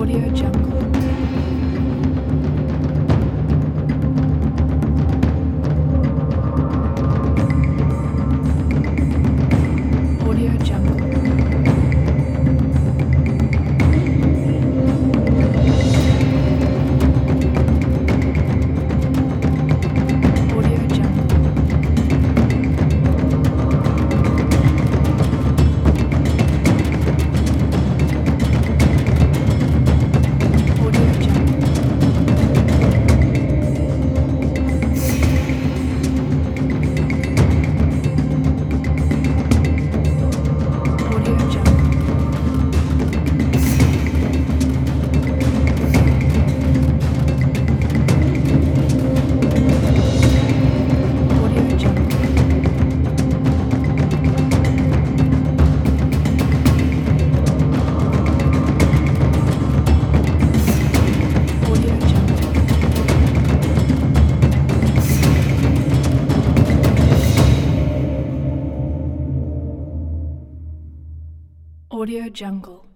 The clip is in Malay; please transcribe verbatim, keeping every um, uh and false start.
Audio Jungle. Audio Jungle. Audio Jungle. Audio Jungle. Audio Jungle. Audio Jungle. Audio Jungle. Audio Jungle.